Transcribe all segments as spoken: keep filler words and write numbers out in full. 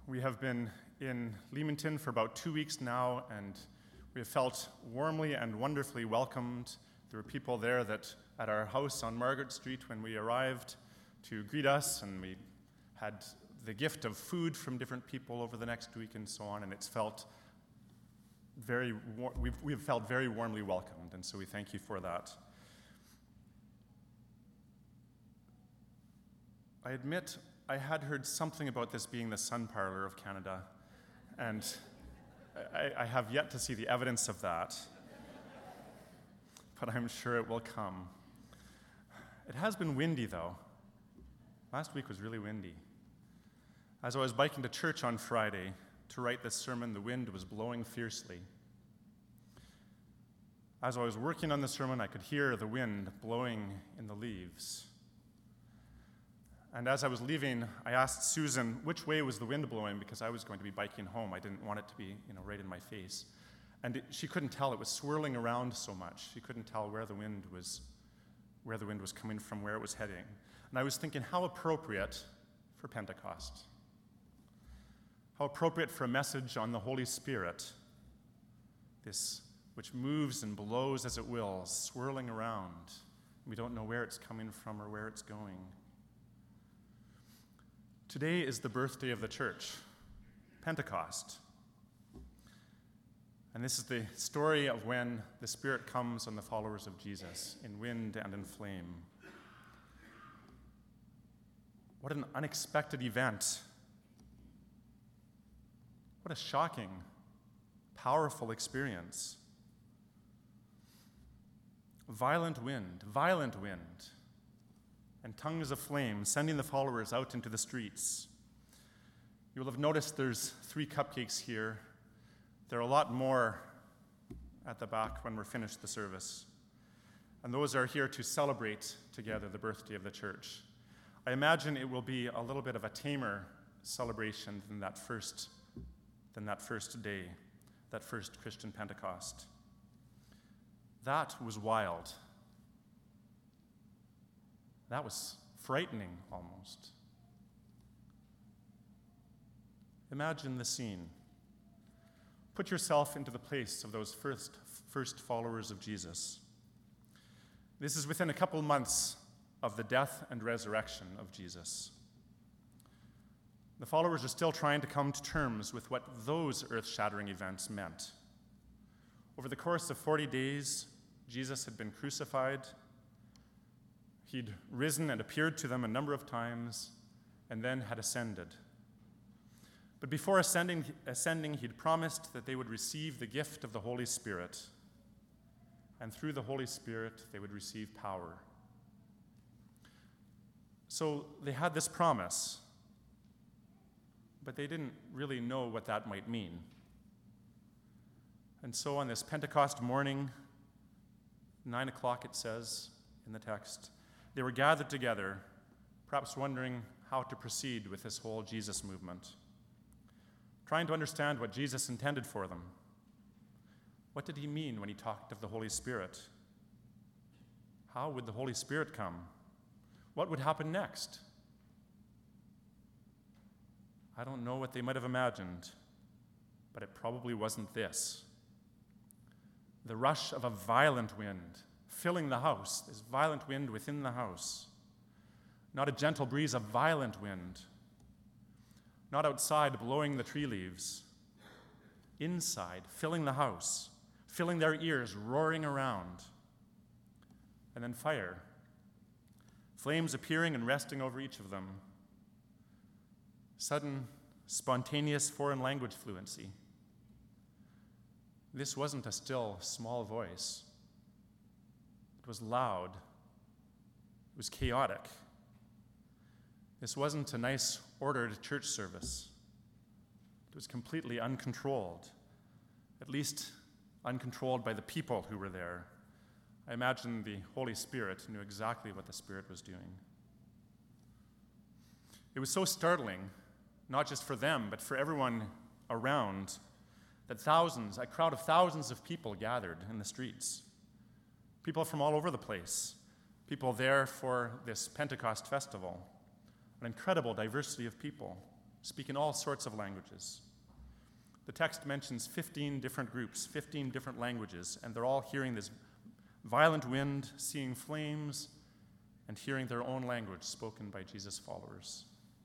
We have been in Leamington for about two weeks now, and we have felt warmly and wonderfully welcomed. There were people there that at our house on Margaret Street when we arrived to greet us, and we had the gift of food from different people over the next week and so on, and it's felt very, war- we've, we've felt very warmly welcomed, and so we thank you for that. I admit I had heard something about this being the sun parlor of Canada, and I, I have yet to see the evidence of that, but I'm sure it will come. It has been windy, though. Last week was really windy. As I was biking to church on Friday to write this sermon, the wind was blowing fiercely. As I was working on the sermon, I could hear the wind blowing in the leaves. And as I was leaving, I asked Susan which way was the wind blowing, because I was going to be biking home. I didn't want it to be, you know, right in my face. And it, she couldn't tell. It was swirling around so much. She couldn't tell where the wind was, where the wind was coming from, where it was heading. And I was thinking, how appropriate for Pentecost. How appropriate for a message on the Holy Spirit, this which moves and blows as it will, swirling around. We don't know where it's coming from or where it's going. Today is the birthday of the church, Pentecost. And this is the story of when the Spirit comes on the followers of Jesus in wind and in flame. What an unexpected event. What a shocking, powerful experience. Violent wind, violent wind. And tongues of flame, sending the followers out into the streets. You will have noticed there's three cupcakes here. There are a lot more at the back when we're finished the service. And those are here to celebrate together the birthday of the church. I imagine it will be a little bit of a tamer celebration than that first, than that first day, that first Christian Pentecost. That was wild. That was frightening, almost. Imagine the scene. Put yourself into the place of those first, first followers of Jesus. This is within a couple months of the death and resurrection of Jesus. The followers are still trying to come to terms with what those earth-shattering events meant. Over the course of forty days, Jesus had been crucified. He'd risen and appeared to them a number of times, and then had ascended. But before ascending, ascending, he'd promised that they would receive the gift of the Holy Spirit, and through the Holy Spirit, they would receive power. So they had this promise, but they didn't really know what that might mean. And so on this Pentecost morning, nine o'clock it says in the text, they were gathered together, perhaps wondering how to proceed with this whole Jesus movement, trying to understand what Jesus intended for them. What did he mean when he talked of the Holy Spirit? How would the Holy Spirit come? What would happen next? I don't know what they might have imagined, but it probably wasn't this. The rush of a violent wind filling the house, this violent wind within the house. Not a gentle breeze, a violent wind. Not outside blowing the tree leaves. Inside, filling the house, filling their ears, roaring around. And then fire. Flames appearing and resting over each of them. Sudden, spontaneous foreign language fluency. This wasn't a still, small voice. It was loud. It was chaotic. This wasn't a nice, ordered church service. It was completely uncontrolled, at least uncontrolled by the people who were there. I imagine the Holy Spirit knew exactly what the Spirit was doing. It was so startling, not just for them, but for everyone around, that thousands, a crowd of thousands of people gathered in the streets. People from all over the place, people there for this Pentecost festival, an incredible diversity of people. speak in all sorts of languages. The text mentions fifteen different groups, fifteen different languages, and they're all hearing this violent wind, seeing flames, and hearing their own language spoken by Jesus' followers.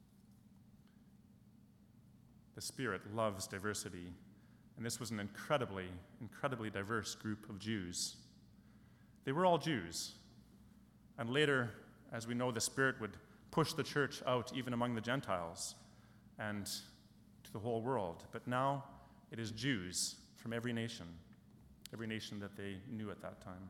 The Spirit loves diversity, and this was an incredibly, incredibly diverse group of Jews. They were all Jews, and later, as we know, the Spirit would push the church out even among the Gentiles and to the whole world. But now it is Jews from every nation, every nation that they knew at that time.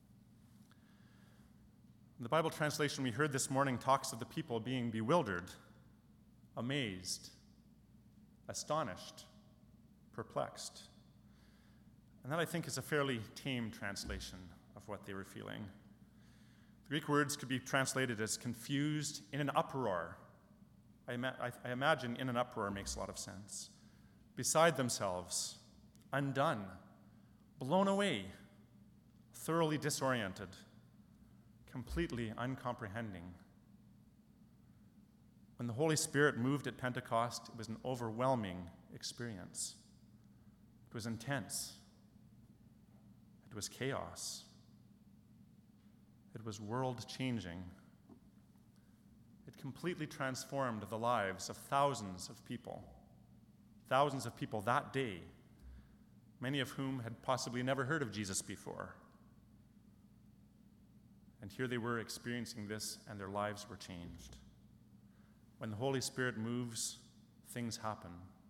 The Bible translation we heard this morning talks of the people being bewildered, amazed, astonished, perplexed. And that, I think, is a fairly tame translation of what they were feeling. The Greek words could be translated as confused, in an uproar. I, ima- I, I imagine in an uproar makes a lot of sense. Beside themselves, undone, blown away, thoroughly disoriented, completely uncomprehending. When the Holy Spirit moved at Pentecost, it was an overwhelming experience. It was intense. It was chaos. It was world-changing. It completely transformed the lives of thousands of people, thousands of people that day, many of whom had possibly never heard of Jesus before. And here they were experiencing this, and their lives were changed. When the Holy Spirit moves, things happen.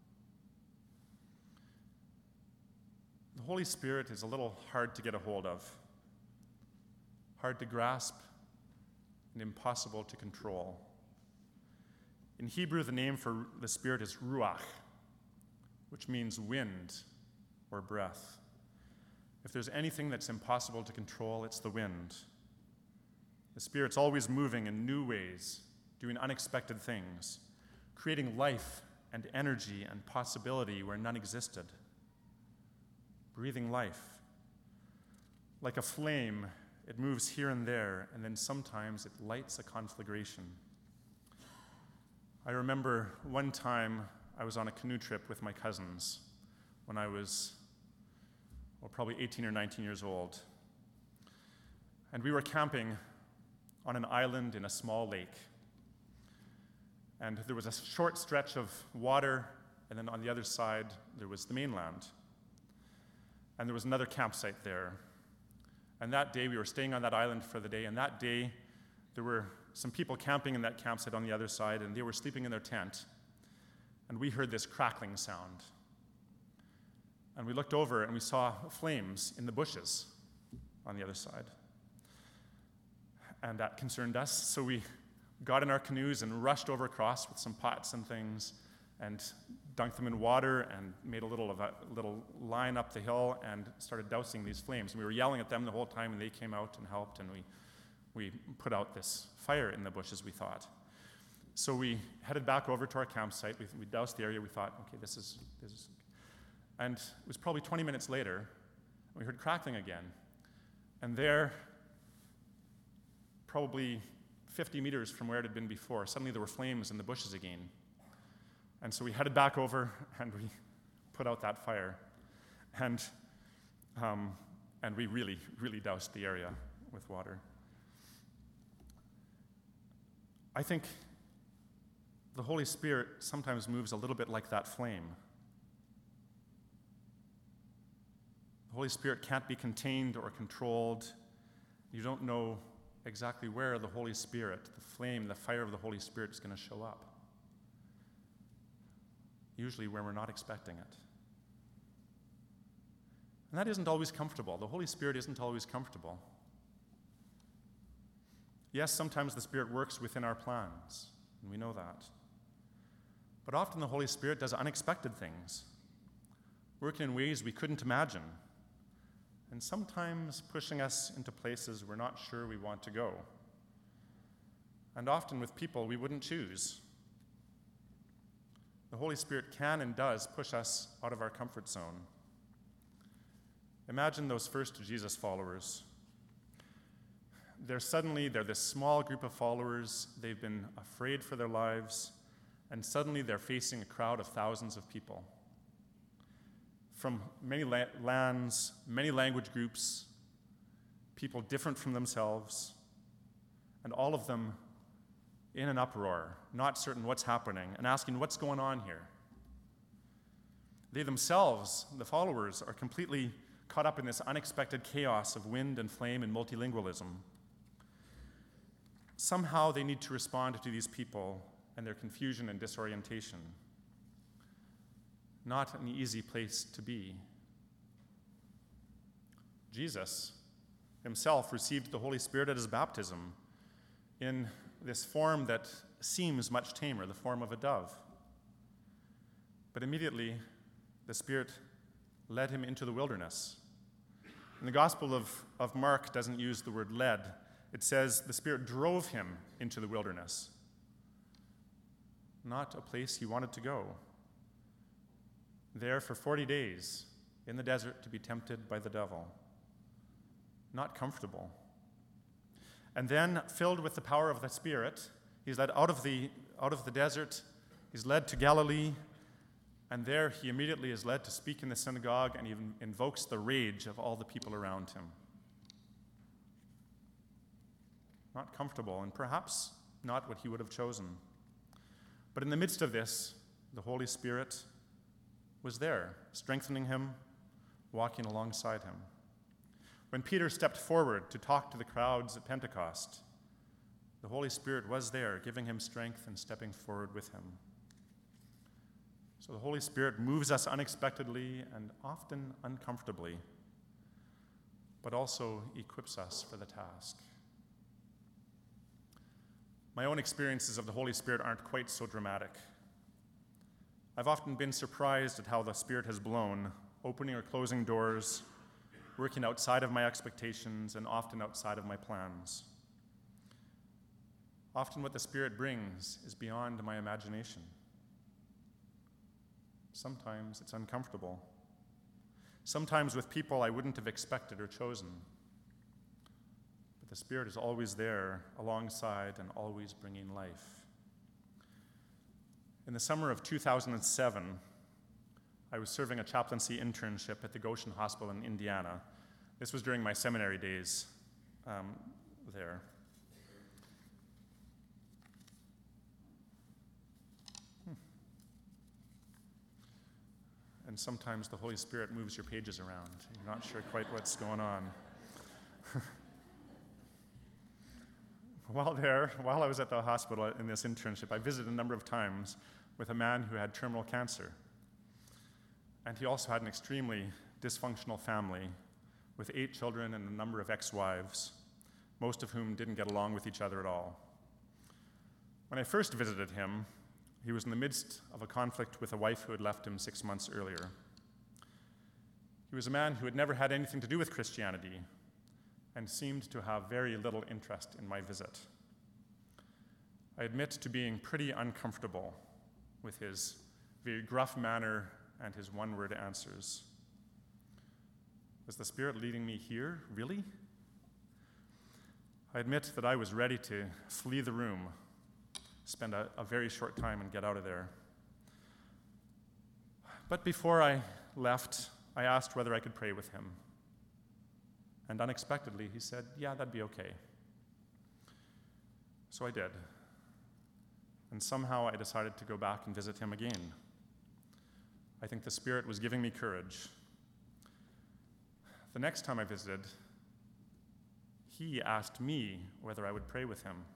The Holy Spirit is a little hard to get a hold of, hard to grasp, and impossible to control. In Hebrew, the name for the Spirit is ruach, which means wind or breath. If there's anything that's impossible to control, it's the wind. The Spirit's always moving in new ways, doing unexpected things, creating life and energy and possibility where none existed. Breathing life. Like a flame, it moves here and there, and then sometimes it lights a conflagration. I remember one time I was on a canoe trip with my cousins when I was, well, probably eighteen or nineteen years old. And we were camping on an island in a small lake. And there was a short stretch of water, and then on the other side, there was the mainland. And there was another campsite there. And that day, we were staying on that island for the day, and that day, there were some people camping in that campsite on the other side, and they were sleeping in their tent. And we heard this crackling sound. And we looked over, and we saw flames in the bushes on the other side. And that concerned us, so we got in our canoes and rushed over across with some pots and things and dunked them in water and made a little of a little line up the hill and started dousing these flames. And we were yelling at them the whole time, and they came out and helped, and we we put out this fire in the bushes, we thought. So we headed back over to our campsite. We, we doused the area. We thought, okay, this is, this is... And it was probably twenty minutes later, we heard crackling again. And there, probably fifty meters from where it had been before, suddenly there were flames in the bushes again. And so we headed back over, and we put out that fire. And, um, and we really, really doused the area with water. I think the Holy Spirit sometimes moves a little bit like that flame. The Holy Spirit can't be contained or controlled. You don't know exactly where the Holy Spirit, the flame, the fire of the Holy Spirit is going to show up. Usually where we're not expecting it. And that isn't always comfortable. The Holy Spirit isn't always comfortable. Yes, sometimes the Spirit works within our plans, and we know that. But often the Holy Spirit does unexpected things, working in ways we couldn't imagine, and sometimes pushing us into places we're not sure we want to go, and often with people we wouldn't choose. The Holy Spirit can and does push us out of our comfort zone. Imagine those first Jesus followers. They're suddenly, they're this small group of followers. They've been afraid for their lives. and suddenly they're facing a crowd of thousands of people from many la- lands, many language groups, people different from themselves, and all of them in an uproar, not certain what's happening, and asking what's going on here. They themselves, the followers, are completely caught up in this unexpected chaos of wind and flame and multilingualism. Somehow they need to respond to these people and their confusion and disorientation. Not an easy place to be. Jesus himself received the Holy Spirit at his baptism in this form that seems much tamer, the form of a dove. But immediately, the Spirit led him into the wilderness. And the Gospel of, of Mark doesn't use the word led. It says the Spirit drove him into the wilderness. Not a place he wanted to go. There for forty days in the desert to be tempted by the devil. Not comfortable. And then, filled with the power of the Spirit, he's led out of the, out of the desert, he's led to Galilee, and there he immediately is led to speak in the synagogue and even invokes the rage of all the people around him. Not comfortable, and perhaps not what he would have chosen. But in the midst of this, the Holy Spirit was there, strengthening him, walking alongside him. When Peter stepped forward to talk to the crowds at Pentecost, the Holy Spirit was there, giving him strength and stepping forward with him. So the Holy Spirit moves us unexpectedly and often uncomfortably, but also equips us for the task. My own experiences of the Holy Spirit aren't quite so dramatic. I've often been surprised at how the Spirit has blown, opening or closing doors, working outside of my expectations and often outside of my plans. Often what the Spirit brings is beyond my imagination. Sometimes it's uncomfortable. Sometimes with people I wouldn't have expected or chosen. But the Spirit is always there, alongside and always bringing life. In the summer of two thousand seven, I was serving a chaplaincy internship at the Goshen Hospital in Indiana. This was during my seminary days um, there. Hmm. And sometimes the Holy Spirit moves your pages around. You're not sure quite what's going on. While there, while I was at the hospital in this internship, I visited a number of times with a man who had terminal cancer. And he also had an extremely dysfunctional family with eight children and a number of ex-wives, most of whom didn't get along with each other at all. When I first visited him, he was in the midst of a conflict with a wife who had left him six months earlier. He was a man who had never had anything to do with Christianity and seemed to have very little interest in my visit. I admit to being pretty uncomfortable with his very gruff manner and his one-word answers. Was the Spirit leading me here, really? I admit that I was ready to flee the room, spend a, a very short time and get out of there. But before I left, I asked whether I could pray with him. And unexpectedly, he said, yeah, that'd be okay. So I did. And somehow I decided to go back and visit him again. I think the Spirit was giving me courage. The next time I visited, he asked me whether I would pray with him.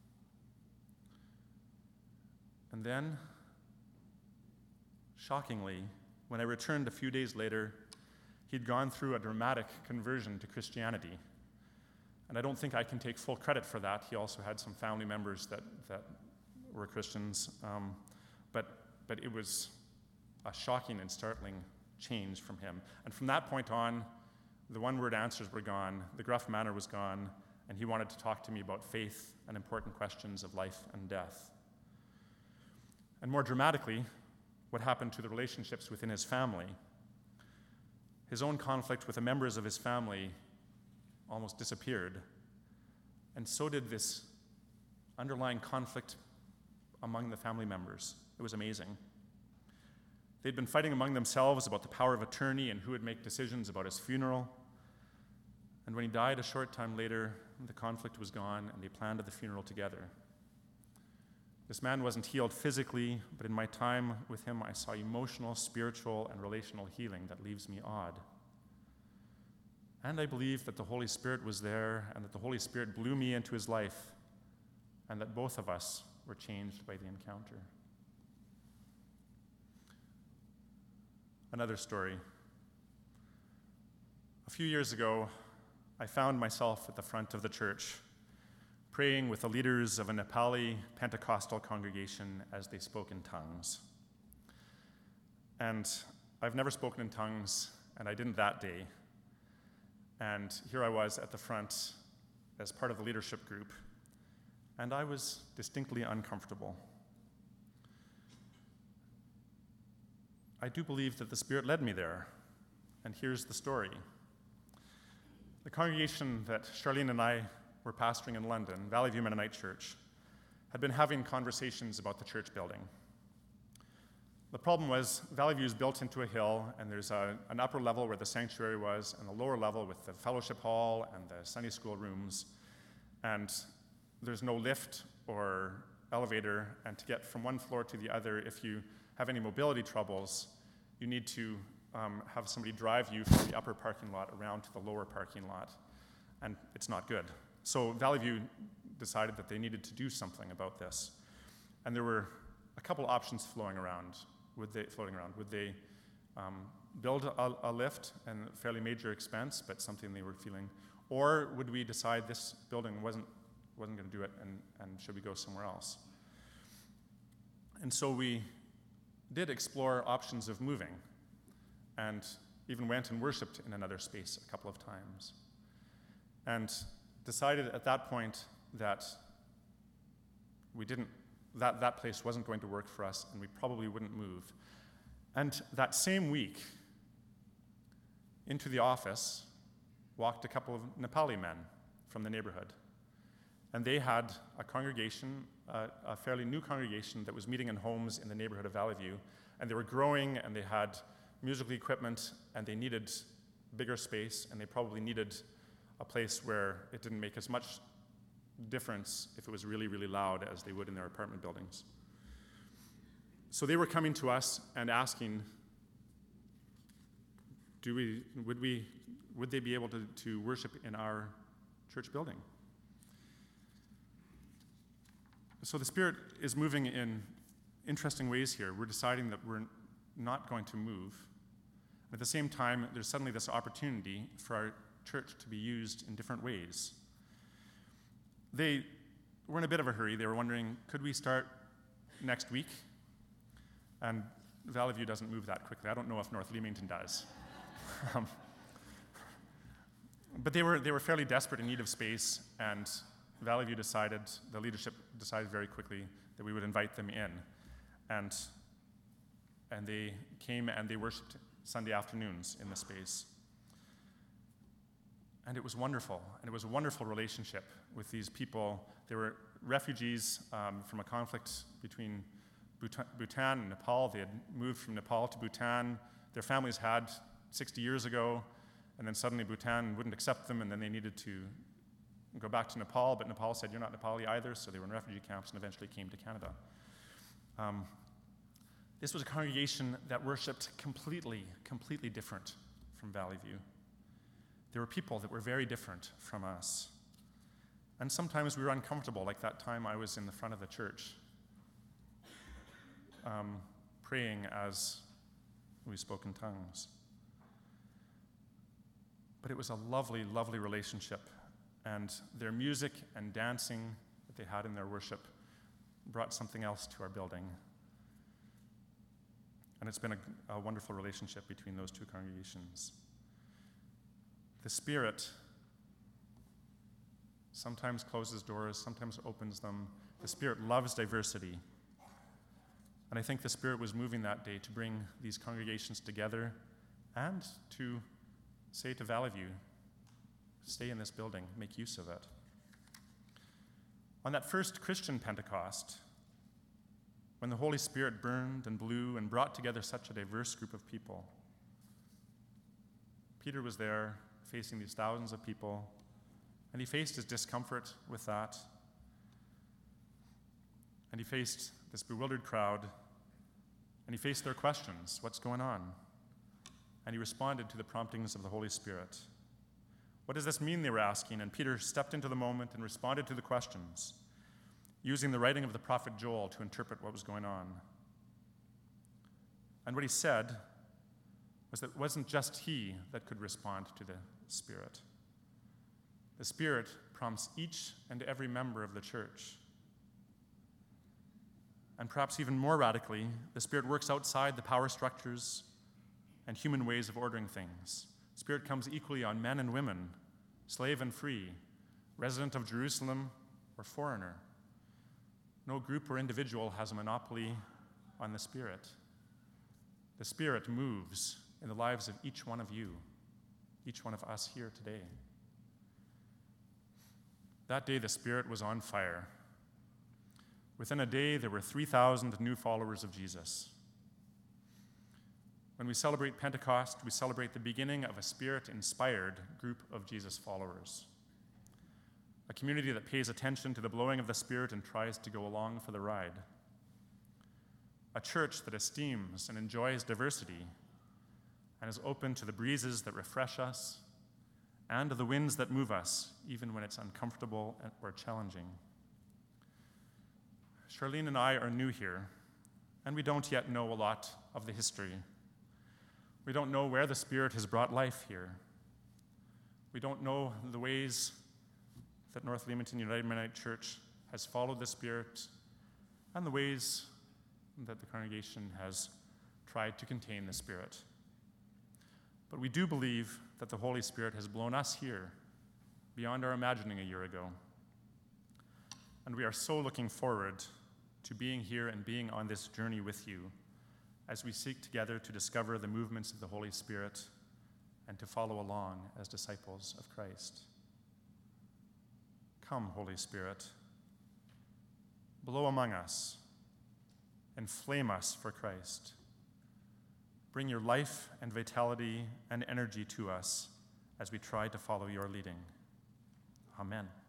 And then, shockingly, when I returned a few days later, he'd gone through a dramatic conversion to Christianity. And I don't think I can take full credit for that. He also had some family members that, that were Christians. Um, but, but it was a shocking and startling change from him. And from that point on, the one-word answers were gone, the gruff manner was gone, and he wanted to talk to me about faith and important questions of life and death. And more dramatically, what happened to the relationships within his family. His own conflict with the members of his family almost disappeared, and so did this underlying conflict among the family members. it was amazing. They'd been fighting among themselves about the power of attorney and who would make decisions about his funeral. And when he died a short time later, the conflict was gone, and they planned the funeral together. This man wasn't healed physically, but in my time with him, I saw emotional, spiritual, and relational healing that leaves me awed. And I believe that the Holy Spirit was there, and that the Holy Spirit blew me into his life, and that both of us were changed by the encounter. Another story. A few years ago, I found myself at the front of the church, praying with the leaders of a Nepali Pentecostal congregation as they spoke in tongues. And I've never spoken in tongues, and I didn't that day. And here I was at the front as part of the leadership group, and I was distinctly uncomfortable. I do believe that the Spirit led me there, and here's the story. The congregation that Charlene and I were pastoring in London, Valley View Mennonite Church, had been having conversations about the church building. The problem was Valley View is built into a hill, and there's a, an upper level where the sanctuary was, and a lower level with the fellowship hall and the Sunday school rooms. And there's no lift or elevator, and to get from one floor to the other, if you have any mobility troubles, you need to um, have somebody drive you from the upper parking lot around to the lower parking lot, and it's not good. So Valley View decided that they needed to do something about this, and there were a couple options flowing around. Would they floating around? Would they um, build a, a lift, and a fairly major expense, but something they were feeling, or would we decide this building wasn't wasn't going to do it, and, and should we go somewhere else? And so we did explore options of moving, and even went and worshiped in another space a couple of times, and decided at that point that we didn't, that, that place wasn't going to work for us, and we probably wouldn't move. And that same week, into the office walked a couple of Nepali men from the neighborhood. And they had a congregation, uh, a fairly new congregation that was meeting in homes in the neighborhood of Valley View. And they were growing, and they had musical equipment, and they needed bigger space, and they probably needed a place where it didn't make as much difference if it was really, really loud as they would in their apartment buildings. So they were coming to us and asking, do we, would we, would they be able to, to worship in our church building? So the Spirit is moving in interesting ways here. We're deciding that we're not going to move. At the same time, there's suddenly this opportunity for our church to be used in different ways. They were in a bit of a hurry. They were wondering, could we start next week? And Valley View doesn't move that quickly. I don't know if North Leamington does. um, but they were, they were fairly desperate in need of space, and Valley View decided, the leadership decided very quickly that we would invite them in. And, and they came and they worshiped Sunday afternoons in the space. And it was wonderful, and it was a wonderful relationship with these people. They were refugees um, from a conflict between Bhutan, Bhutan and Nepal. They had moved from Nepal to Bhutan. Their families had sixty years ago, and then suddenly Bhutan wouldn't accept them, and then they needed to go back to Nepal, but Nepal said, you're not Nepali either, so they were in refugee camps and eventually came to Canada. Um, this was a congregation that worshiped completely, completely different from Valley View. There were people that were very different from us. And sometimes we were uncomfortable, like that time I was in the front of the church, um, praying as we spoke in tongues. But it was a lovely, lovely relationship. And their music and dancing that they had in their worship brought something else to our building. And it's been a, a wonderful relationship between those two congregations. The Spirit sometimes closes doors, sometimes opens them. The Spirit loves diversity. And I think the Spirit was moving that day to bring these congregations together and to say to Valley View, stay in this building, make use of it. On that first Christian Pentecost, when the Holy Spirit burned and blew and brought together such a diverse group of people. Peter was there facing these thousands of people, and he faced his discomfort with that. And he faced this bewildered crowd, and he faced their questions. What's going on? And he responded to the promptings of the Holy Spirit. What does this mean, they were asking, and Peter stepped into the moment and responded to the questions, using the writing of the prophet Joel to interpret what was going on. And what he said was that it wasn't just he that could respond to the Spirit. The Spirit prompts each and every member of the church. And perhaps even more radically, the Spirit works outside the power structures and human ways of ordering things. The Spirit comes equally on men and women, slave and free, resident of Jerusalem or foreigner. No group or individual has a monopoly on the Spirit. The Spirit moves in the lives of each one of you, each one of us here today. That day, the Spirit was on fire. Within a day, there were three thousand new followers of Jesus. When we celebrate Pentecost, we celebrate the beginning of a Spirit-inspired group of Jesus followers. A community that pays attention to the blowing of the Spirit and tries to go along for the ride. A church that esteems and enjoys diversity and is open to the breezes that refresh us and to the winds that move us, even when it's uncomfortable or challenging. Charlene and I are new here, and we don't yet know a lot of the history. We don't know where the Spirit has brought life here. We don't know the ways that North Leamington United Mennonite Church has followed the Spirit and the ways that the congregation has tried to contain the Spirit. But we do believe that the Holy Spirit has blown us here beyond our imagining a year ago. And we are so looking forward to being here and being on this journey with you as we seek together to discover the movements of the Holy Spirit and to follow along as disciples of Christ. Come, Holy Spirit, blow among us, inflame us for Christ. Bring your life and vitality and energy to us as we try to follow your leading. Amen.